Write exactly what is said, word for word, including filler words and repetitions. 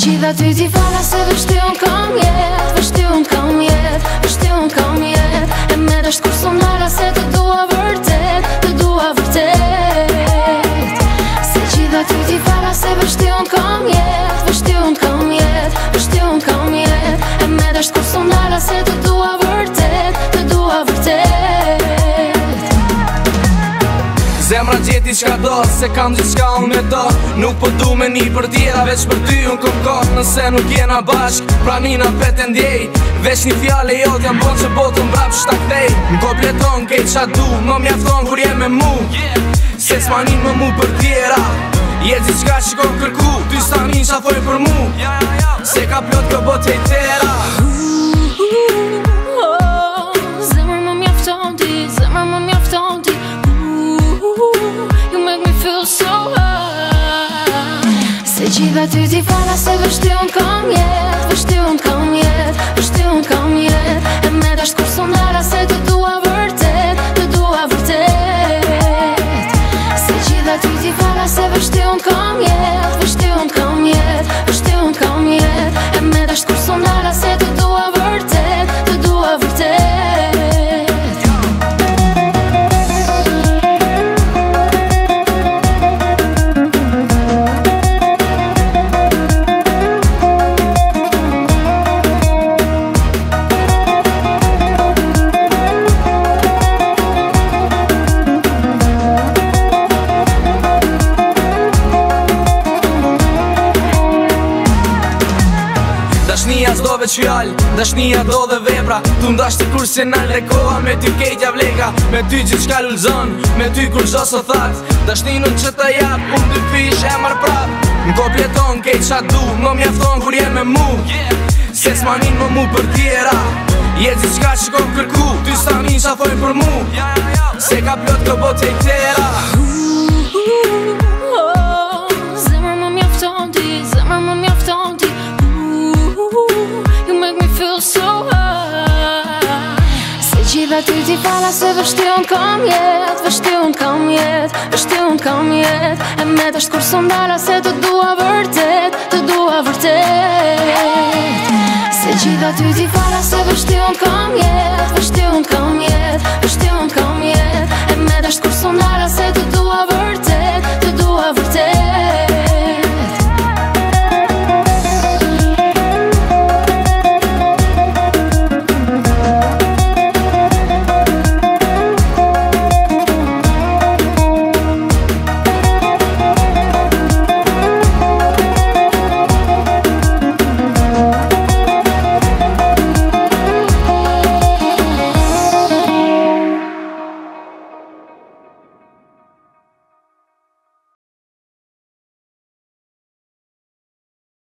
gjitha ty t'i fala se vështion t'kam jet, vështion t'kam jet, vështion t'kam jet. E me dësht kur s'u nala se të dua vërtet, të dua vërtet. Se gjitha ty t'i fala se vështion t'kam jet, vështion t'kam jet, vështion t'kam jet. E me dësht kur s'u nala se të dua vërtet, të dua vërtet. Zemra gjeti qka do, se kam gjithë qka unë me do. Nuk po du me një për tjera, veç për ty unë këm kohë. Nëse nuk jena bashk, pra nina pet e ndjej. Veç një fjale jot jam bon që botën brap shta kthej. Më kompleton kej qa du, më mjafton kur jem me mu. Se s'ma nin më mu për tjera, je gjithë qka që kom kërku. Ty s'ta nin qa thoj për mu, se ka plot kë bot hejtera. Zemër më mjafton ti, zemër më mjafton ti. You make me feel so high. Se gjitha ty t'i fala se vështion t'kam jet, vështion t'kam jet, vështion t'kam jet. E me dësht kur s'u nala se të dua vërtet, të dua vërtet. Se gjitha ty t'i fala se vështion t'kam jet, vështion t'kam jet, vështion t'kam jet. E me dësht kur s'u nala se të dua vërtet, të dua vërtet. Dashnia s'do veç fjall, dashnia do dhe vepra. Tu ndash të kur se nal rekoha, me ty kejtja vleka. Me ty gjithë shka lullzon, me ty kur zdo së that. Dashninën që të jap, unë dy fish e mar prap. Më kompleton kejt qa du, më mjafton kur jem me mu. Se s'ma nin më mu për tjera, je gjithë shka që kom kërku. Ty s'ta nin qa thoj për mu, se ka plot kë bot hejtera. Zemër më mjafton ti, zemër më mjafton ti. You make me feel so high. Se gjitha ty t'i fala se vështion t'kam jet, vështion t'kam jet, vështion t'kam jet. E me dësht kur s'u ndala se të dua vërtet, të dua vërtet. Se gjitha ty t'i fala se vështion